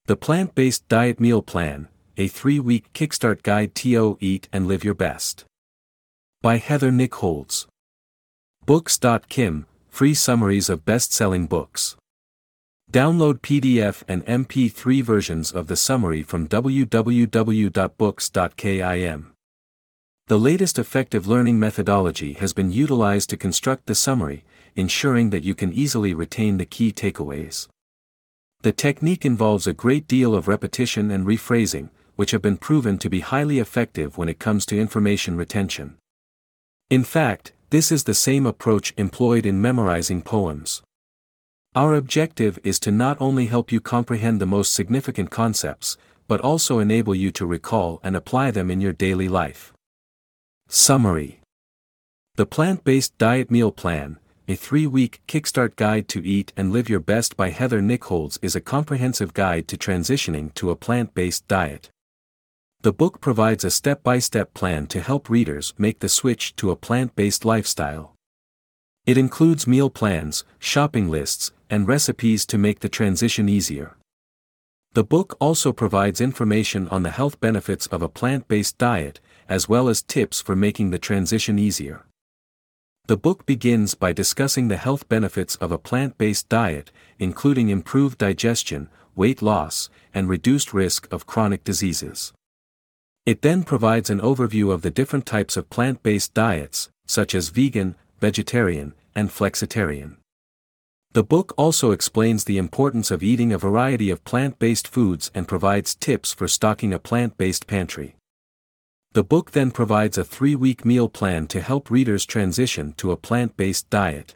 The Plant-Based Diet Meal Plan, a 3-week Kickstart Guide to Eat and Live Your Best. By Heather Nichols. Books.kim, free summaries of best-selling books. Download PDF and MP3 versions of the summary from www.books.kim. The latest effective learning methodology has been utilized to construct the summary, ensuring that you can easily retain the key takeaways. The technique involves a great deal of repetition and rephrasing, which have been proven to be highly effective when it comes to information retention. In fact, this is the same approach employed in memorizing poems. Our objective is to not only help you comprehend the most significant concepts, but also enable you to recall and apply them in your daily life. Summary. The Plant-Based Diet Meal Plan, a 3-week Kickstart Guide to Eat and Live Your Best by Heather Nichols is a comprehensive guide to transitioning to a plant-based diet. The book provides a step-by-step plan to help readers make the switch to a plant-based lifestyle. It includes meal plans, shopping lists, and recipes to make the transition easier. The book also provides information on the health benefits of a plant-based diet, as well as tips for making the transition easier. The book begins by discussing the health benefits of a plant-based diet, including improved digestion, weight loss, and reduced risk of chronic diseases. It then provides an overview of the different types of plant-based diets, such as vegan, vegetarian, and flexitarian. The book also explains the importance of eating a variety of plant-based foods and provides tips for stocking a plant-based pantry. The book then provides a 3-week meal plan to help readers transition to a plant-based diet.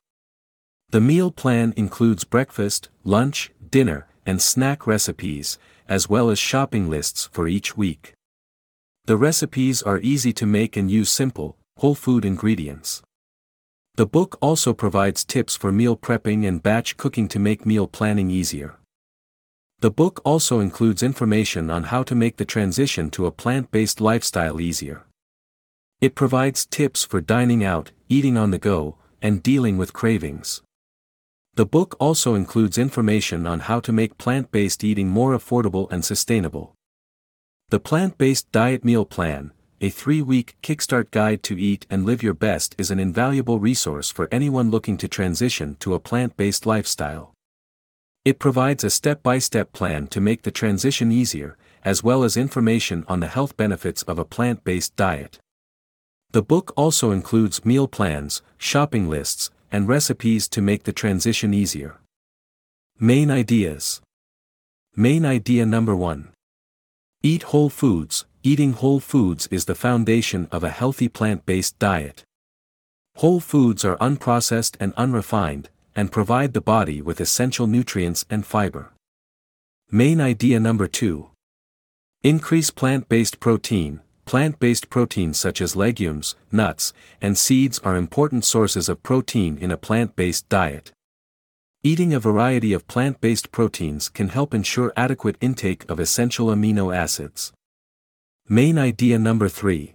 The meal plan includes breakfast, lunch, dinner, and snack recipes, as well as shopping lists for each week. The recipes are easy to make and use simple, whole food ingredients. The book also provides tips for meal prepping and batch cooking to make meal planning easier. The book also includes information on how to make the transition to a plant-based lifestyle easier. It provides tips for dining out, eating on the go, and dealing with cravings. The book also includes information on how to make plant-based eating more affordable and sustainable. The Plant-Based Diet Meal Plan, a 3-week Kickstart Guide to Eat and Live Your Best is an invaluable resource for anyone looking to transition to a plant-based lifestyle. It provides a step-by-step plan to make the transition easier, as well as information on the health benefits of a plant-based diet. The book also includes meal plans, shopping lists, and recipes to make the transition easier. Main ideas. Main idea number 1. Eat whole foods. Eating whole foods is the foundation of a healthy plant-based diet. Whole foods are unprocessed and unrefined, and provide the body with essential nutrients and fiber. Main idea number 2. Increase plant-based protein. Plant-based proteins such as legumes, nuts, and seeds are important sources of protein in a plant-based diet. Eating a variety of plant-based proteins can help ensure adequate intake of essential amino acids. Main idea number 3.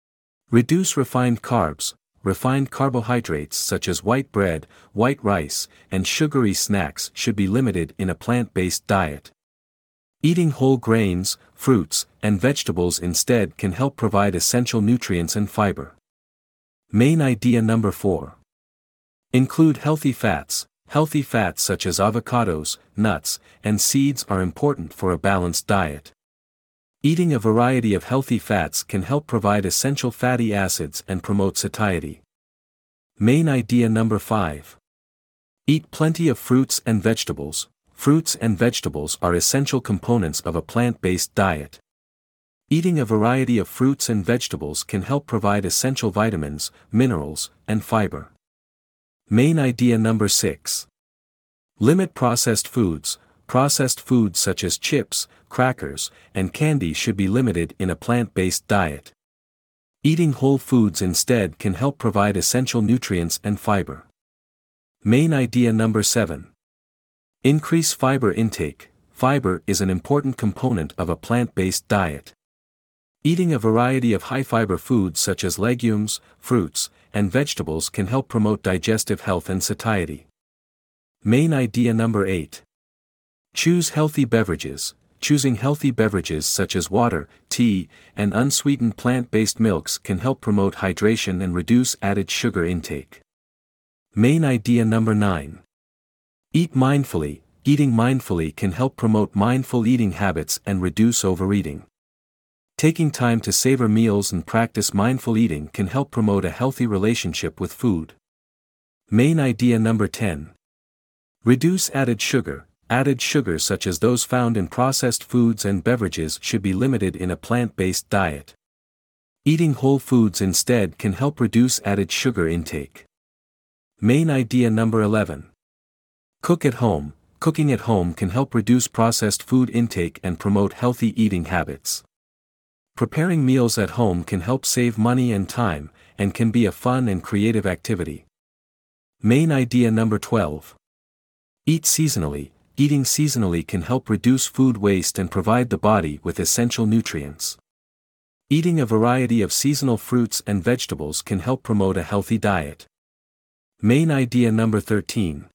Reduce refined carbs. Refined carbohydrates such as white bread, white rice, and sugary snacks should be limited in a plant-based diet. Eating whole grains, fruits, and vegetables instead can help provide essential nutrients and fiber. Main idea number 4. Include healthy fats. Healthy fats such as avocados, nuts, and seeds are important for a balanced diet. Eating a variety of healthy fats can help provide essential fatty acids and promote satiety. Main idea number 5. Eat plenty of fruits and vegetables. Fruits and vegetables are essential components of a plant-based diet. Eating a variety of fruits and vegetables can help provide essential vitamins, minerals, and fiber. Main idea number 6. Limit processed foods. Processed foods such as chips, crackers, and candy should be limited in a plant-based diet. Eating whole foods instead can help provide essential nutrients and fiber. Main idea number 7. Increase fiber intake. Fiber is an important component of a plant-based diet. Eating a variety of high-fiber foods such as legumes, fruits, and vegetables can help promote digestive health and satiety. Main idea number 8. Choose healthy beverages. choosing healthy beverages such as water, tea, and unsweetened plant-based milks can help promote hydration and reduce added sugar intake. Main idea number 9. Eat mindfully. Eating mindfully can help promote mindful eating habits and reduce overeating. Taking time to savor meals and practice mindful eating can help promote a healthy relationship with food. Main idea number 10. Reduce added sugar. Added sugar such as those found in processed foods and beverages should be limited in a plant-based diet. Eating whole foods instead can help reduce added sugar intake. Main idea number 11. Cook at home. Cooking at home can help reduce processed food intake and promote healthy eating habits. Preparing meals at home can help save money and time, and can be a fun and creative activity. Main idea number 12. Eat seasonally. Eating seasonally can help reduce food waste and provide the body with essential nutrients. Eating a variety of seasonal fruits and vegetables can help promote a healthy diet. Main idea number 13.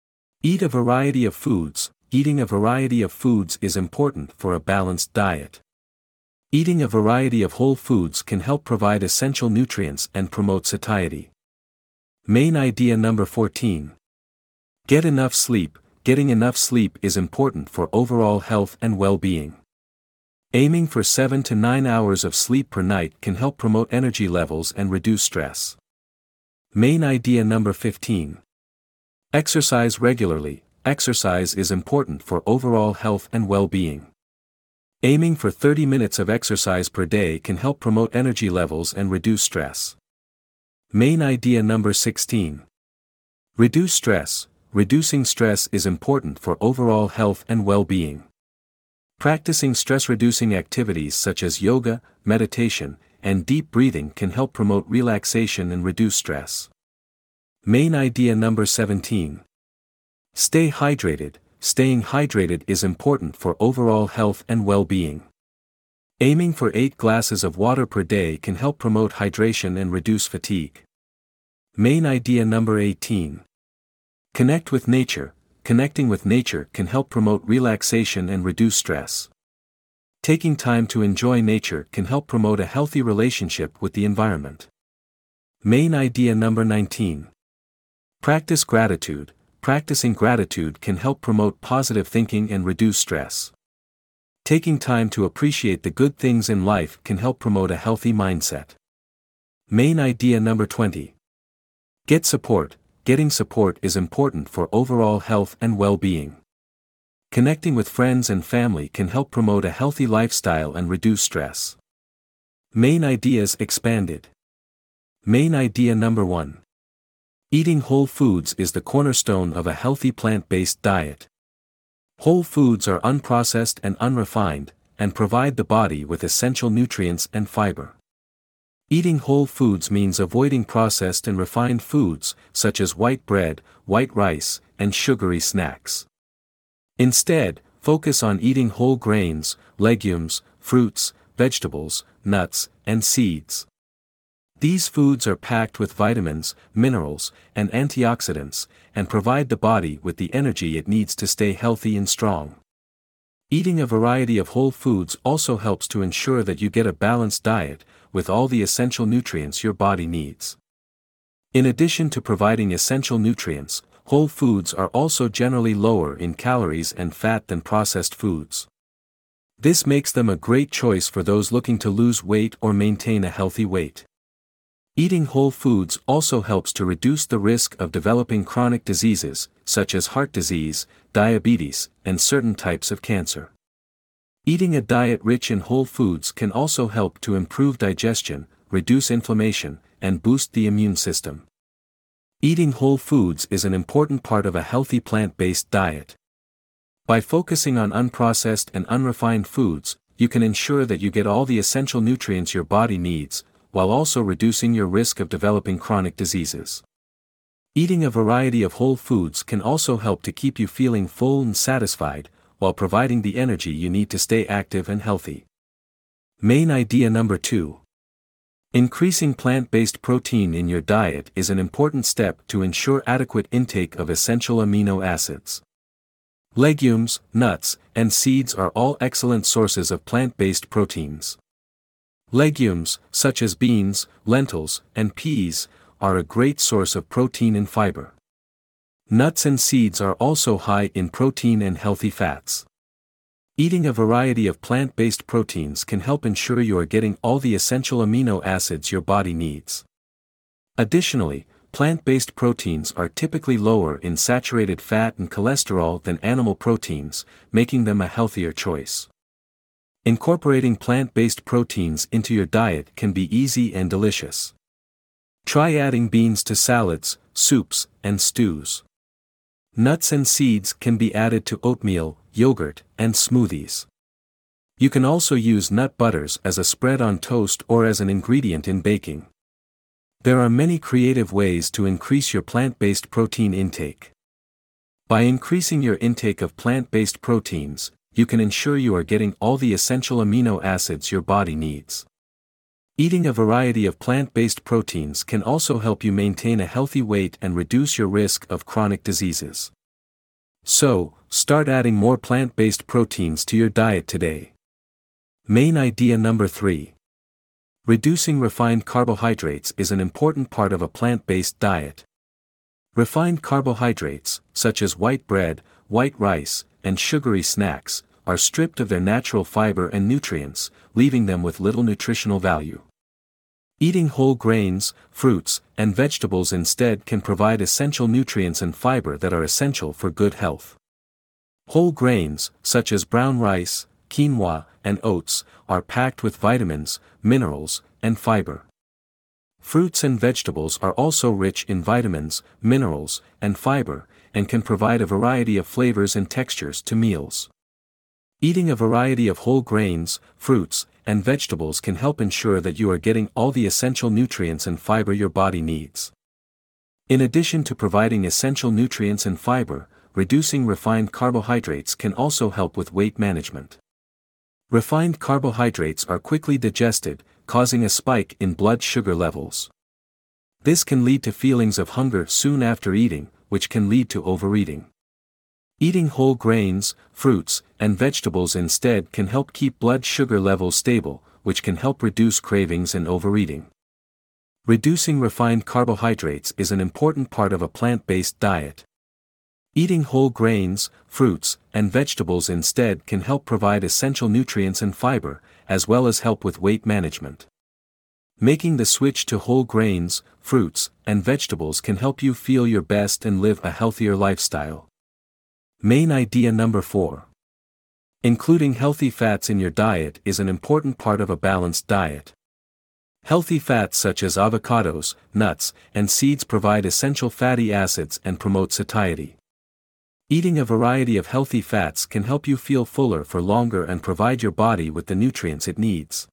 Eat a variety of foods. Eating a variety of foods is important for a balanced diet. Eating a variety of whole foods can help provide essential nutrients and promote satiety. Main idea number 14. Get enough sleep. Getting enough sleep is important for overall health and well-being. Aiming for 7 to 9 hours of sleep per night can help promote energy levels and reduce stress. Main idea number 15. Exercise regularly. Exercise is important for overall health and well-being. Aiming for 30 minutes of exercise per day can help promote energy levels and reduce stress. Main idea number 16. Reduce stress. Reducing stress is important for overall health and well-being. Practicing stress-reducing activities such as yoga, meditation, and deep breathing can help promote relaxation and reduce stress. Main idea number 17. Stay hydrated. Staying hydrated is important for overall health and well-being. Aiming for 8 glasses of water per day can help promote hydration and reduce fatigue. Main idea number 18. Connect with nature. Connecting with nature can help promote relaxation and reduce stress. Taking time to enjoy nature can help promote a healthy relationship with the environment. Main idea number 19. Practice gratitude. Practicing gratitude can help promote positive thinking and reduce stress. Taking time to appreciate the good things in life can help promote a healthy mindset. Main idea number 20. Get support. Getting support is important for overall health and well-being. Connecting with friends and family can help promote a healthy lifestyle and reduce stress. Main ideas expanded. Main idea number 1. Eating whole foods is the cornerstone of a healthy plant-based diet. Whole foods are unprocessed and unrefined, and provide the body with essential nutrients and fiber. Eating whole foods means avoiding processed and refined foods, such as white bread, white rice, and sugary snacks. Instead, focus on eating whole grains, legumes, fruits, vegetables, nuts, and seeds. These foods are packed with vitamins, minerals, and antioxidants, and provide the body with the energy it needs to stay healthy and strong. Eating a variety of whole foods also helps to ensure that you get a balanced diet, with all the essential nutrients your body needs. In addition to providing essential nutrients, whole foods are also generally lower in calories and fat than processed foods. This makes them a great choice for those looking to lose weight or maintain a healthy weight. Eating whole foods also helps to reduce the risk of developing chronic diseases, such as heart disease, diabetes, and certain types of cancer. Eating a diet rich in whole foods can also help to improve digestion, reduce inflammation, and boost the immune system. Eating whole foods is an important part of a healthy plant-based diet. By focusing on unprocessed and unrefined foods, you can ensure that you get all the essential nutrients your body needs, while also reducing your risk of developing chronic diseases. Eating a variety of whole foods can also help to keep you feeling full and satisfied, while providing the energy you need to stay active and healthy. Main idea number 2. Increasing plant-based protein in your diet is an important step to ensure adequate intake of essential amino acids. Legumes, nuts, and seeds are all excellent sources of plant-based proteins. Legumes, such as beans, lentils, and peas, are a great source of protein and fiber. Nuts and seeds are also high in protein and healthy fats. Eating a variety of plant-based proteins can help ensure you are getting all the essential amino acids your body needs. Additionally, plant-based proteins are typically lower in saturated fat and cholesterol than animal proteins, making them a healthier choice. Incorporating plant-based proteins into your diet can be easy and delicious. Try adding beans to salads, soups, and stews. Nuts and seeds can be added to oatmeal, yogurt, and smoothies. You can also use nut butters as a spread on toast or as an ingredient in baking. There are many creative ways to increase your plant-based protein intake. By increasing your intake of plant-based proteins, you can ensure you are getting all the essential amino acids your body needs. Eating a variety of plant-based proteins can also help you maintain a healthy weight and reduce your risk of chronic diseases. So, start adding more plant-based proteins to your diet today. Main idea number 3. Reducing refined carbohydrates is an important part of a plant-based diet. Refined carbohydrates, such as white bread, white rice, and sugary snacks, are stripped of their natural fiber and nutrients, leaving them with little nutritional value. Eating whole grains, fruits, and vegetables instead can provide essential nutrients and fiber that are essential for good health. Whole grains, such as brown rice, quinoa, and oats, are packed with vitamins, minerals, and fiber. Fruits and vegetables are also rich in vitamins, minerals, and fiber, and can provide a variety of flavors and textures to meals. Eating a variety of whole grains, fruits, and vegetables can help ensure that you are getting all the essential nutrients and fiber your body needs. In addition to providing essential nutrients and fiber, reducing refined carbohydrates can also help with weight management. Refined carbohydrates are quickly digested, causing a spike in blood sugar levels. This can lead to feelings of hunger soon after eating, which can lead to overeating. Eating whole grains, fruits, and vegetables instead can help keep blood sugar levels stable, which can help reduce cravings and overeating. Reducing refined carbohydrates is an important part of a plant-based diet. Eating whole grains, fruits, and vegetables instead can help provide essential nutrients and fiber, as well as help with weight management. Making the switch to whole grains, fruits, and vegetables can help you feel your best and live a healthier lifestyle. Main idea number 4. Including healthy fats in your diet is an important part of a balanced diet. Healthy fats such as avocados, nuts, and seeds provide essential fatty acids and promote satiety. Eating a variety of healthy fats can help you feel fuller for longer and provide your body with the nutrients it needs.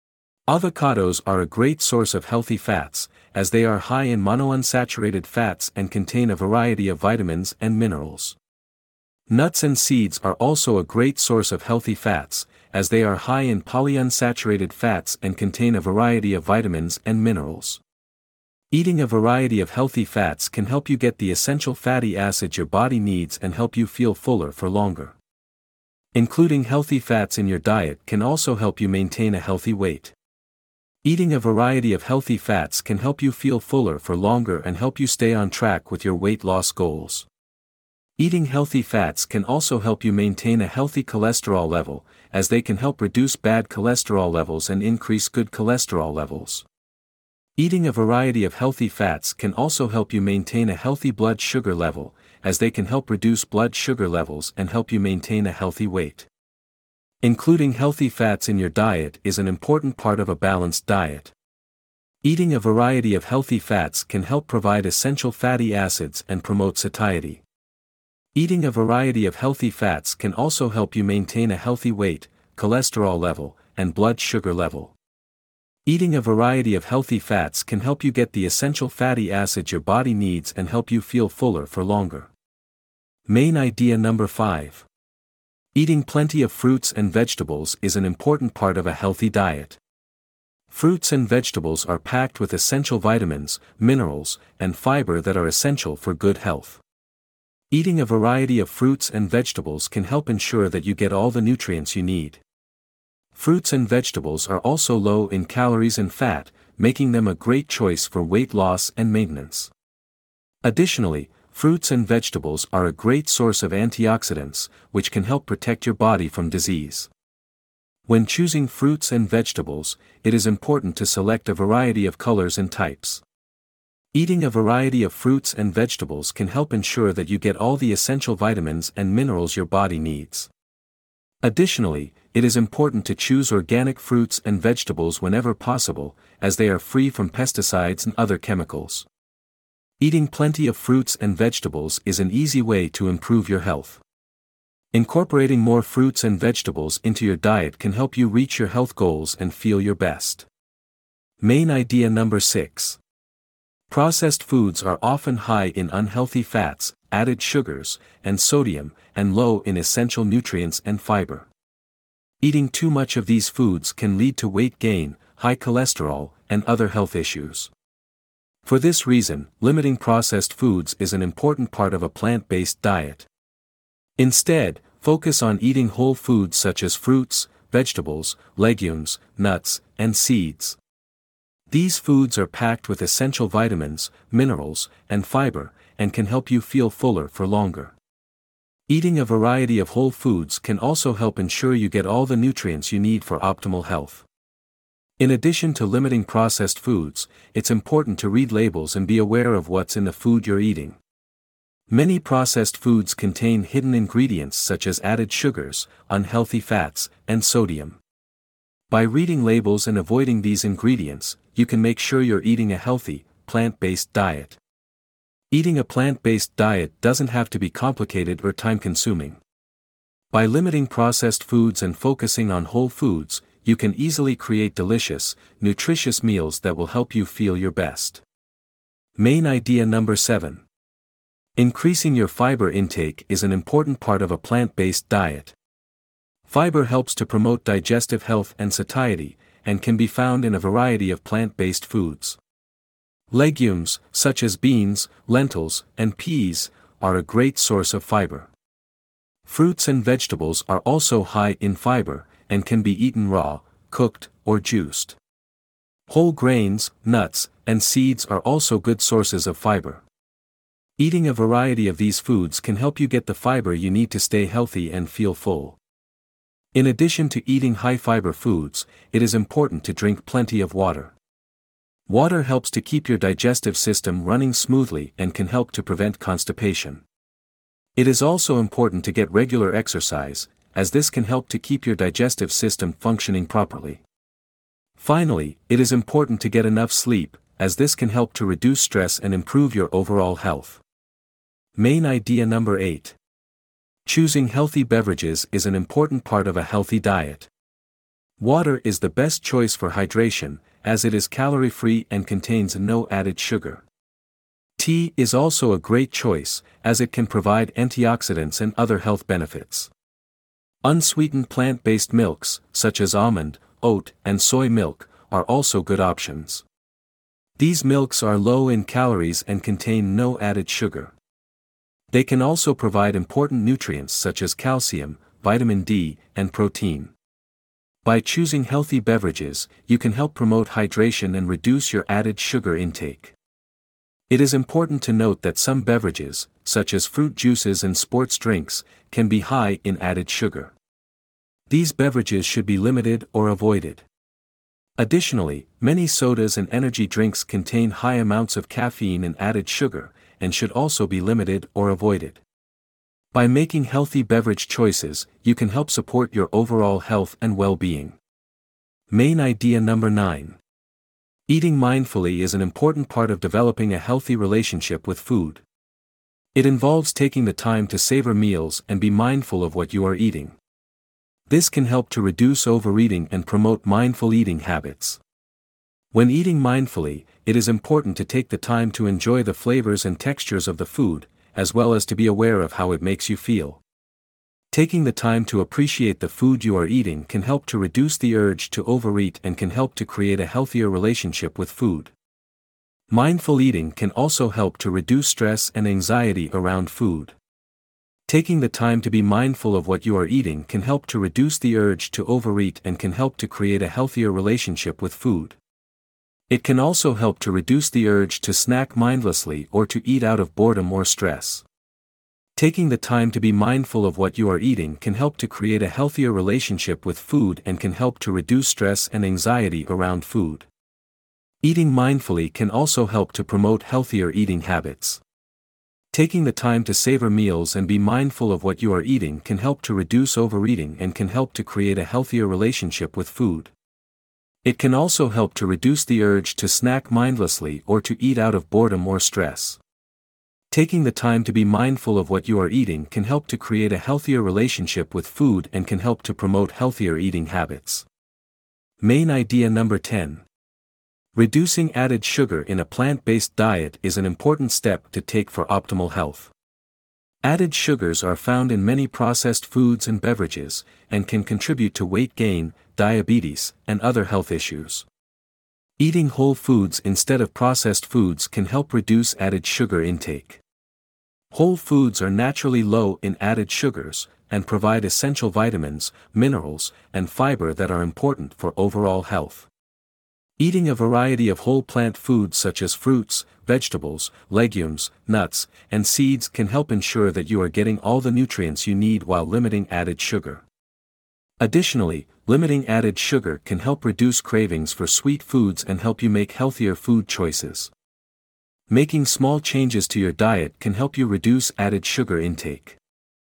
Avocados are a great source of healthy fats, as they are high in monounsaturated fats and contain a variety of vitamins and minerals. Nuts and seeds are also a great source of healthy fats, as they are high in polyunsaturated fats and contain a variety of vitamins and minerals. Eating a variety of healthy fats can help you get the essential fatty acids your body needs and help you feel fuller for longer. Including healthy fats in your diet can also help you maintain a healthy weight. Eating a variety of healthy fats can help you feel fuller for longer and help you stay on track with your weight loss goals. Eating healthy fats can also help you maintain a healthy cholesterol level, as they can help reduce bad cholesterol levels and increase good cholesterol levels. Eating a variety of healthy fats can also help you maintain a healthy blood sugar level, as they can help reduce blood sugar levels and help you maintain a healthy weight. Including healthy fats in your diet is an important part of a balanced diet. Eating a variety of healthy fats can help provide essential fatty acids and promote satiety. Eating a variety of healthy fats can also help you maintain a healthy weight, cholesterol level, and blood sugar level. Eating a variety of healthy fats can help you get the essential fatty acids your body needs and help you feel fuller for longer. Main idea number 5. Eating plenty of fruits and vegetables is an important part of a healthy diet. Fruits and vegetables are packed with essential vitamins, minerals, and fiber that are essential for good health. Eating a variety of fruits and vegetables can help ensure that you get all the nutrients you need. Fruits and vegetables are also low in calories and fat, making them a great choice for weight loss and maintenance. Additionally, fruits and vegetables are a great source of antioxidants, which can help protect your body from disease. When choosing fruits and vegetables, it is important to select a variety of colors and types. Eating a variety of fruits and vegetables can help ensure that you get all the essential vitamins and minerals your body needs. Additionally, it is important to choose organic fruits and vegetables whenever possible, as they are free from pesticides and other chemicals. Eating plenty of fruits and vegetables is an easy way to improve your health. Incorporating more fruits and vegetables into your diet can help you reach your health goals and feel your best. Main idea number 6. Processed foods are often high in unhealthy fats, added sugars, and sodium, and low in essential nutrients and fiber. Eating too much of these foods can lead to weight gain, high cholesterol, and other health issues. For this reason, limiting processed foods is an important part of a plant-based diet. Instead, focus on eating whole foods such as fruits, vegetables, legumes, nuts, and seeds. These foods are packed with essential vitamins, minerals, and fiber, and can help you feel fuller for longer. Eating a variety of whole foods can also help ensure you get all the nutrients you need for optimal health. In addition to limiting processed foods, it's important to read labels and be aware of what's in the food you're eating. Many processed foods contain hidden ingredients such as added sugars, unhealthy fats, and sodium. By reading labels and avoiding these ingredients, you can make sure you're eating a healthy, plant-based diet. Eating a plant-based diet doesn't have to be complicated or time-consuming. By limiting processed foods and focusing on whole foods, you can easily create delicious, nutritious meals that will help you feel your best. Main idea number 7. Increasing your fiber intake is an important part of a plant-based diet. Fiber helps to promote digestive health and satiety, and can be found in a variety of plant-based foods. Legumes, such as beans, lentils, and peas, are a great source of fiber. Fruits and vegetables are also high in fiber, and can be eaten raw, cooked, or juiced. Whole grains, nuts, and seeds are also good sources of fiber. Eating a variety of these foods can help you get the fiber you need to stay healthy and feel full. In addition to eating high-fiber foods, it is important to drink plenty of water. Water helps to keep your digestive system running smoothly and can help to prevent constipation. It is also important to get regular exercise, as this can help to keep your digestive system functioning properly. Finally, it is important to get enough sleep, as this can help to reduce stress and improve your overall health. Main idea number 8. Choosing healthy beverages is an important part of a healthy diet. Water is the best choice for hydration, as it is calorie-free and contains no added sugar. Tea is also a great choice, as it can provide antioxidants and other health benefits. Unsweetened plant-based milks, such as almond, oat, and soy milk, are also good options. These milks are low in calories and contain no added sugar. They can also provide important nutrients such as calcium, vitamin D, and protein. By choosing healthy beverages, you can help promote hydration and reduce your added sugar intake. It is important to note that some beverages, such as fruit juices and sports drinks, can be high in added sugar. These beverages should be limited or avoided. Additionally, many sodas and energy drinks contain high amounts of caffeine and added sugar, and should also be limited or avoided. By making healthy beverage choices, you can help support your overall health and well-being. Main idea number 9. Eating mindfully is an important part of developing a healthy relationship with food. It involves taking the time to savor meals and be mindful of what you are eating. This can help to reduce overeating and promote mindful eating habits. When eating mindfully, it is important to take the time to enjoy the flavors and textures of the food, as well as to be aware of how it makes you feel. Taking the time to appreciate the food you are eating can help to reduce the urge to overeat and can help to create a healthier relationship with food. Mindful eating can also help to reduce stress and anxiety around food. Taking the time to be mindful of what you are eating can help to reduce the urge to overeat and can help to create a healthier relationship with food. It can also help to reduce the urge to snack mindlessly or to eat out of boredom or stress. Taking the time to be mindful of what you are eating can help to create a healthier relationship with food and can help to reduce stress and anxiety around food. Eating mindfully can also help to promote healthier eating habits. Taking the time to savor meals and be mindful of what you are eating can help to reduce overeating and can help to create a healthier relationship with food. It can also help to reduce the urge to snack mindlessly or to eat out of boredom or stress. Taking the time to be mindful of what you are eating can help to create a healthier relationship with food and can help to promote healthier eating habits. Main idea number 10. Reducing added sugar in a plant-based diet is an important step to take for optimal health. Added sugars are found in many processed foods and beverages, and can contribute to weight gain, diabetes, and other health issues. Eating whole foods instead of processed foods can help reduce added sugar intake. Whole foods are naturally low in added sugars, and provide essential vitamins, minerals, and fiber that are important for overall health. Eating a variety of whole plant foods such as fruits, vegetables, legumes, nuts, and seeds can help ensure that you are getting all the nutrients you need while limiting added sugar. Additionally, limiting added sugar can help reduce cravings for sweet foods and help you make healthier food choices. Making small changes to your diet can help you reduce added sugar intake.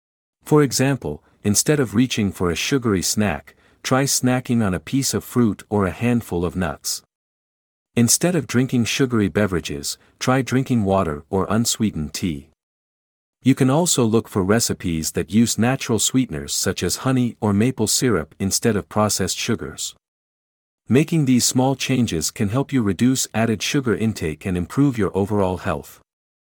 For example, instead of reaching for a sugary snack, try snacking on a piece of fruit or a handful of nuts. Instead of drinking sugary beverages, try drinking water or unsweetened tea. You can also look for recipes that use natural sweeteners such as honey or maple syrup instead of processed sugars. Making these small changes can help you reduce added sugar intake and improve your overall health.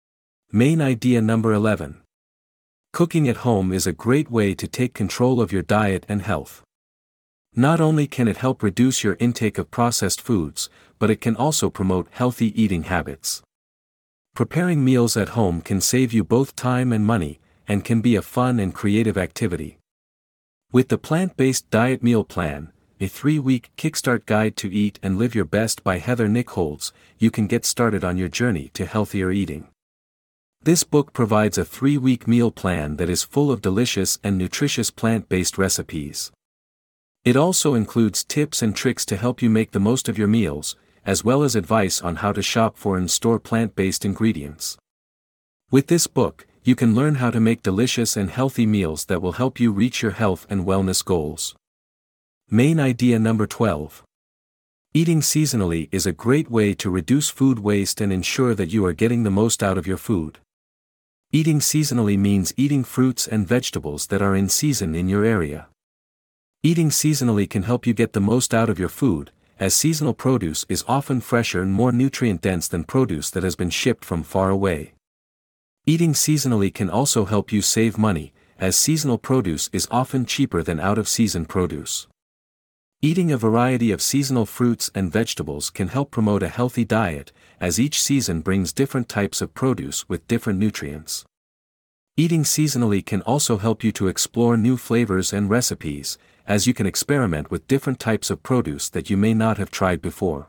Main idea number 11. Cooking at home is a great way to take control of your diet and health. Not only can it help reduce your intake of processed foods, but it can also promote healthy eating habits. Preparing meals at home can save you both time and money, and can be a fun and creative activity. With the Plant-Based Diet Meal Plan, a 3-week Kickstart Guide to Eat and Live Your Best by Heather Nichols, you can get started on your journey to healthier eating. This book provides a 3-week meal plan that is full of delicious and nutritious plant-based recipes. It also includes tips and tricks to help you make the most of your meals, as well as advice on how to shop for and store plant-based ingredients. With this book, you can learn how to make delicious and healthy meals that will help you reach your health and wellness goals. Main idea number 12. Eating seasonally is a great way to reduce food waste and ensure that you are getting the most out of your food. Eating seasonally means eating fruits and vegetables that are in season in your area. Eating seasonally can help you get the most out of your food, as seasonal produce is often fresher and more nutrient-dense than produce that has been shipped from far away. Eating seasonally can also help you save money, as seasonal produce is often cheaper than out-of-season produce. Eating a variety of seasonal fruits and vegetables can help promote a healthy diet, as each season brings different types of produce with different nutrients. Eating seasonally can also help you to explore new flavors and recipes, as you can experiment with different types of produce that you may not have tried before.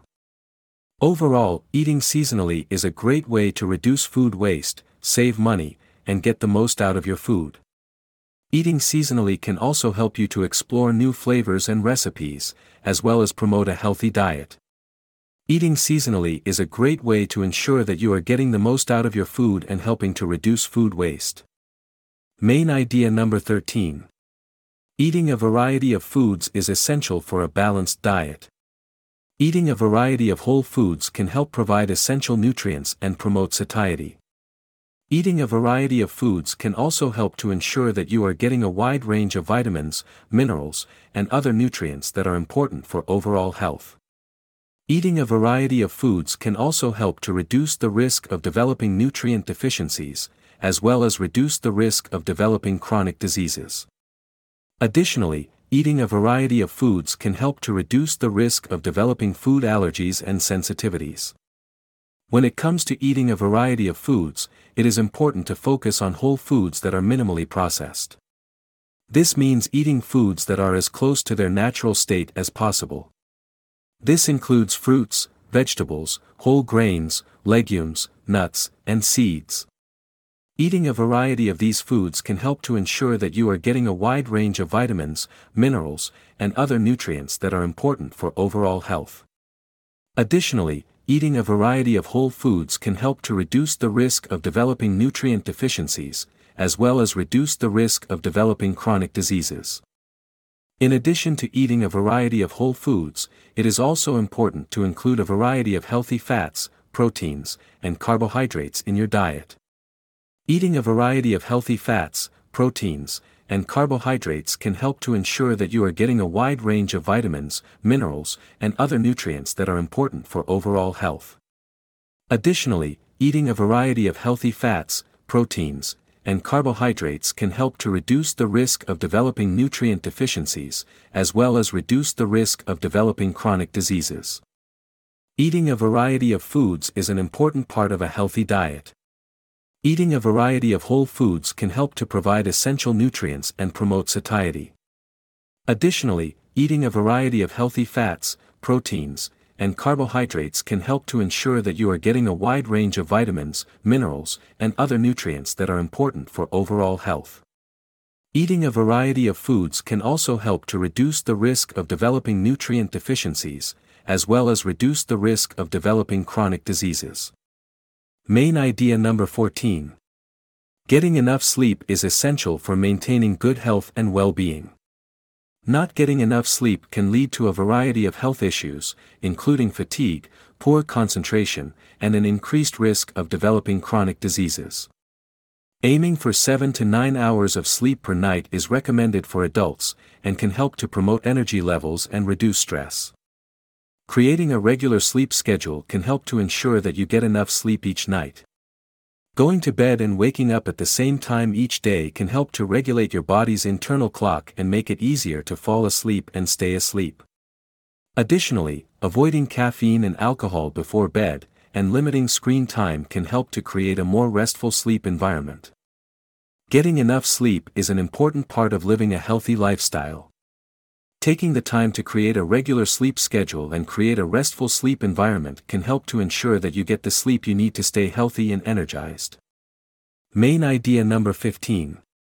Overall, eating seasonally is a great way to reduce food waste, save money, and get the most out of your food. Eating seasonally can also help you to explore new flavors and recipes, as well as promote a healthy diet. Eating seasonally is a great way to ensure that you are getting the most out of your food and helping to reduce food waste. Main idea number 13. Eating a variety of foods is essential for a balanced diet. Eating a variety of whole foods can help provide essential nutrients and promote satiety. Eating a variety of foods can also help to ensure that you are getting a wide range of vitamins, minerals, and other nutrients that are important for overall health. Eating a variety of foods can also help to reduce the risk of developing nutrient deficiencies, as well as reduce the risk of developing chronic diseases. Additionally, eating a variety of foods can help to reduce the risk of developing food allergies and sensitivities. When it comes to eating a variety of foods, it is important to focus on whole foods that are minimally processed. This means eating foods that are as close to their natural state as possible. This includes fruits, vegetables, whole grains, legumes, nuts, and seeds. Eating a variety of these foods can help to ensure that you are getting a wide range of vitamins, minerals, and other nutrients that are important for overall health. Additionally, eating a variety of whole foods can help to reduce the risk of developing nutrient deficiencies, as well as reduce the risk of developing chronic diseases. In addition to eating a variety of whole foods, it is also important to include a variety of healthy fats, proteins, and carbohydrates in your diet. Eating a variety of healthy fats, proteins, and carbohydrates can help to ensure that you are getting a wide range of vitamins, minerals, and other nutrients that are important for overall health. Additionally, eating a variety of healthy fats, proteins, and carbohydrates can help to reduce the risk of developing nutrient deficiencies, as well as reduce the risk of developing chronic diseases. Eating a variety of foods is an important part of a healthy diet. Eating a variety of whole foods can help to provide essential nutrients and promote satiety. Additionally, eating a variety of healthy fats, proteins, and carbohydrates can help to ensure that you are getting a wide range of vitamins, minerals, and other nutrients that are important for overall health. Eating a variety of foods can also help to reduce the risk of developing nutrient deficiencies, as well as reduce the risk of developing chronic diseases. Main idea number 14. Getting enough sleep is essential for maintaining good health and well-being. Not getting enough sleep can lead to a variety of health issues, including fatigue, poor concentration, and an increased risk of developing chronic diseases. Aiming for 7 to 9 hours of sleep per night is recommended for adults, and can help to promote energy levels and reduce stress. Creating a regular sleep schedule can help to ensure that you get enough sleep each night. Going to bed and waking up at the same time each day can help to regulate your body's internal clock and make it easier to fall asleep and stay asleep. Additionally, avoiding caffeine and alcohol before bed, and limiting screen time can help to create a more restful sleep environment. Getting enough sleep is an important part of living a healthy lifestyle. Taking the time to create a regular sleep schedule and create a restful sleep environment can help to ensure that you get the sleep you need to stay healthy and energized. Main idea number 15.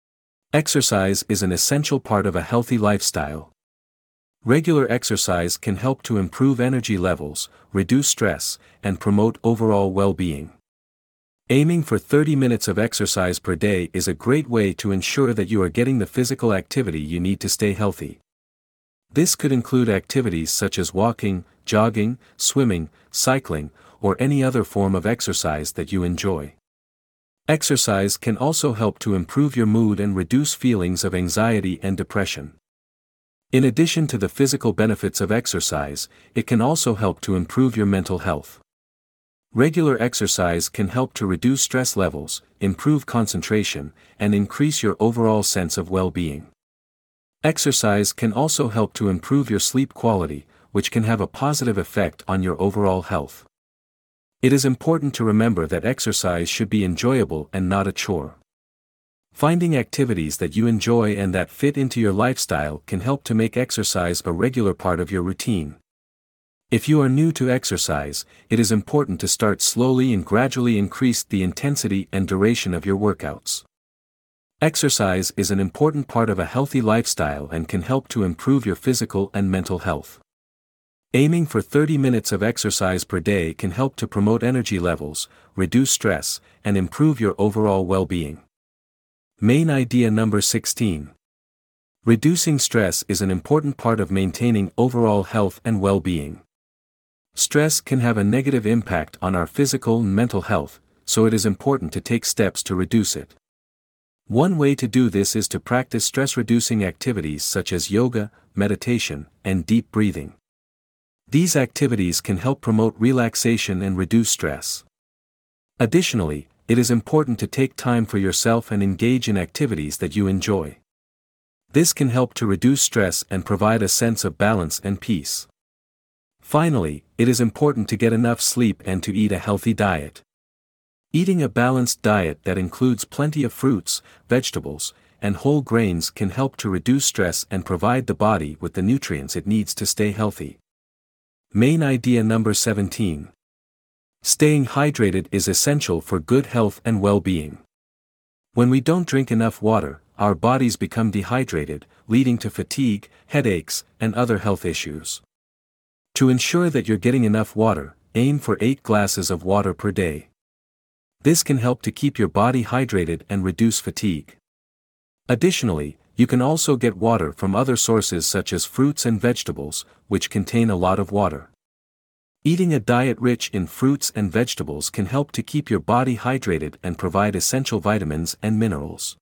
Exercise is an essential part of a healthy lifestyle. Regular exercise can help to improve energy levels, reduce stress, and promote overall well-being. Aiming for 30 minutes of exercise per day is a great way to ensure that you are getting the physical activity you need to stay healthy. This could include activities such as walking, jogging, swimming, cycling, or any other form of exercise that you enjoy. Exercise can also help to improve your mood and reduce feelings of anxiety and depression. In addition to the physical benefits of exercise, it can also help to improve your mental health. Regular exercise can help to reduce stress levels, improve concentration, and increase your overall sense of well-being. Exercise can also help to improve your sleep quality, which can have a positive effect on your overall health. It is important to remember that exercise should be enjoyable and not a chore. Finding activities that you enjoy and that fit into your lifestyle can help to make exercise a regular part of your routine. If you are new to exercise, it is important to start slowly and gradually increase the intensity and duration of your workouts. Exercise is an important part of a healthy lifestyle and can help to improve your physical and mental health. Aiming for 30 minutes of exercise per day can help to promote energy levels, reduce stress, and improve your overall well-being. Main idea number 16. Reducing stress is an important part of maintaining overall health and well-being. Stress can have a negative impact on our physical and mental health, so it is important to take steps to reduce it. One way to do this is to practice stress-reducing activities such as yoga, meditation, and deep breathing. These activities can help promote relaxation and reduce stress. Additionally, it is important to take time for yourself and engage in activities that you enjoy. This can help to reduce stress and provide a sense of balance and peace. Finally, it is important to get enough sleep and to eat a healthy diet. Eating a balanced diet that includes plenty of fruits, vegetables, and whole grains can help to reduce stress and provide the body with the nutrients it needs to stay healthy. Main idea number 17. Staying hydrated is essential for good health and well-being. When we don't drink enough water, our bodies become dehydrated, leading to fatigue, headaches, and other health issues. To ensure that you're getting enough water, aim for 8 glasses of water per day. This can help to keep your body hydrated and reduce fatigue. Additionally, you can also get water from other sources such as fruits and vegetables, which contain a lot of water. Eating a diet rich in fruits and vegetables can help to keep your body hydrated and provide essential vitamins and minerals.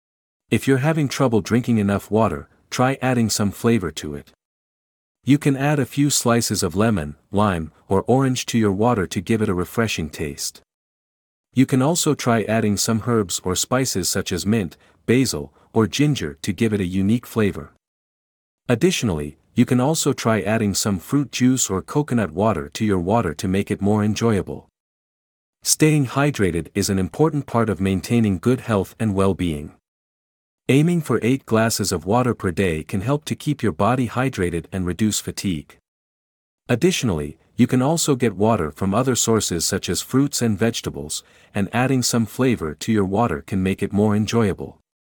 If you're having trouble drinking enough water, try adding some flavor to it. You can add a few slices of lemon, lime, or orange to your water to give it a refreshing taste. You can also try adding some herbs or spices such as mint, basil, or ginger to give it a unique flavor. Additionally, you can also try adding some fruit juice or coconut water to your water to make it more enjoyable. Staying hydrated is an important part of maintaining good health and well-being. Aiming for 8 glasses of water per day can help to keep your body hydrated and reduce fatigue. Additionally, you can also get water from other sources such as fruits and vegetables, and adding some flavor to your water can make it more enjoyable.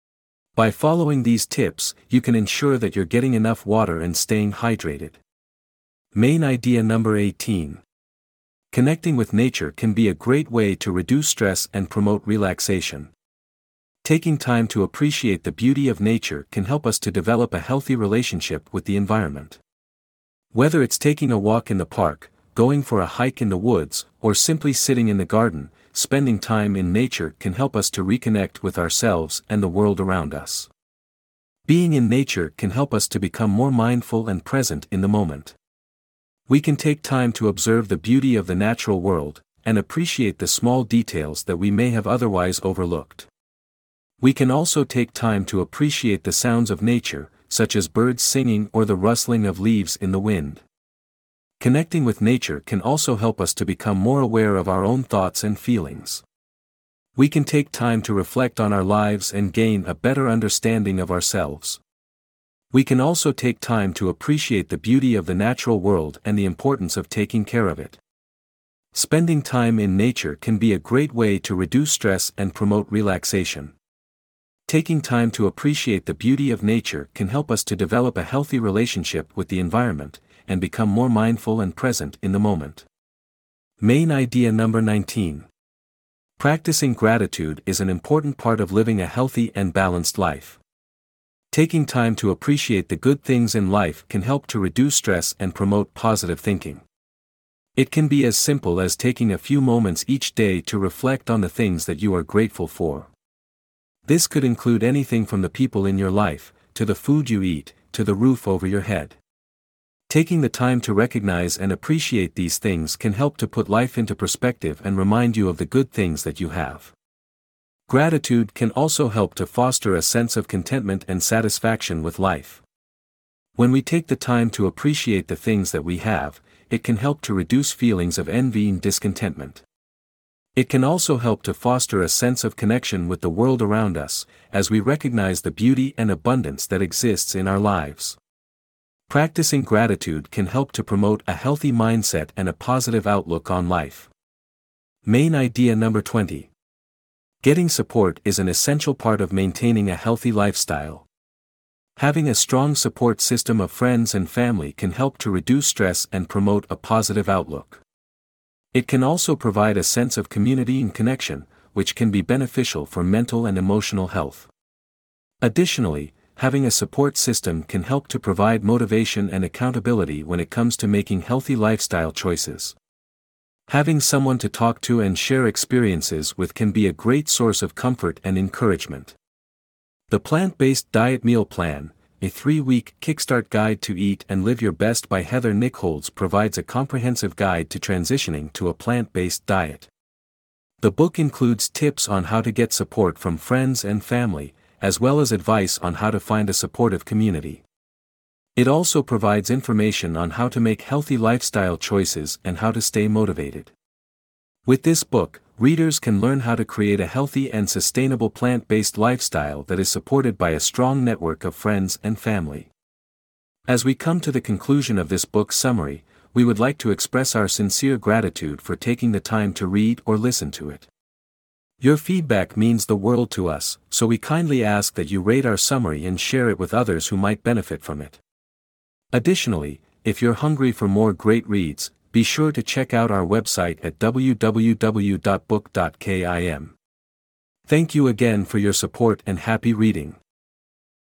By following these tips, you can ensure that you're getting enough water and staying hydrated. Main idea number 18. Connecting with nature can be a great way to reduce stress and promote relaxation. Taking time to appreciate the beauty of nature can help us to develop a healthy relationship with the environment. Whether it's taking a walk in the park, going for a hike in the woods, or simply sitting in the garden, spending time in nature can help us to reconnect with ourselves and the world around us. Being in nature can help us to become more mindful and present in the moment. We can take time to observe the beauty of the natural world, and appreciate the small details that we may have otherwise overlooked. We can also take time to appreciate the sounds of nature, such as birds singing or the rustling of leaves in the wind. Connecting with nature can also help us to become more aware of our own thoughts and feelings. We can take time to reflect on our lives and gain a better understanding of ourselves. We can also take time to appreciate the beauty of the natural world and the importance of taking care of it. Spending time in nature can be a great way to reduce stress and promote relaxation. Taking time to appreciate the beauty of nature can help us to develop a healthy relationship with the environment, and become more mindful and present in the moment. Main idea number 19. Practicing gratitude is an important part of living a healthy and balanced life. Taking time to appreciate the good things in life can help to reduce stress and promote positive thinking. It can be as simple as taking a few moments each day to reflect on the things that you are grateful for. This could include anything from the people in your life, to the food you eat, to the roof over your head. Taking the time to recognize and appreciate these things can help to put life into perspective and remind you of the good things that you have. Gratitude can also help to foster a sense of contentment and satisfaction with life. When we take the time to appreciate the things that we have, it can help to reduce feelings of envy and discontentment. It can also help to foster a sense of connection with the world around us, as we recognize the beauty and abundance that exists in our lives. Practicing gratitude can help to promote a healthy mindset and a positive outlook on life. Main idea number 20. Getting support is an essential part of maintaining a healthy lifestyle. Having a strong support system of friends and family can help to reduce stress and promote a positive outlook. It can also provide a sense of community and connection, which can be beneficial for mental and emotional health. Additionally, having a support system can help to provide motivation and accountability when it comes to making healthy lifestyle choices. Having someone to talk to and share experiences with can be a great source of comfort and encouragement. The Plant-Based Diet Meal Plan, a 3-week Kickstart Guide to Eat and Live Your Best by Heather Nichols, provides a comprehensive guide to transitioning to a plant-based diet. The book includes tips on how to get support from friends and family, as well as advice on how to find a supportive community. It also provides information on how to make healthy lifestyle choices and how to stay motivated. With this book, readers can learn how to create a healthy and sustainable plant-based lifestyle that is supported by a strong network of friends and family. As we come to the conclusion of this book summary, we would like to express our sincere gratitude for taking the time to read or listen to it. Your feedback means the world to us, so we kindly ask that you rate our summary and share it with others who might benefit from it. Additionally, if you're hungry for more great reads, be sure to check out our website at www.book.kim. Thank you again for your support and happy reading.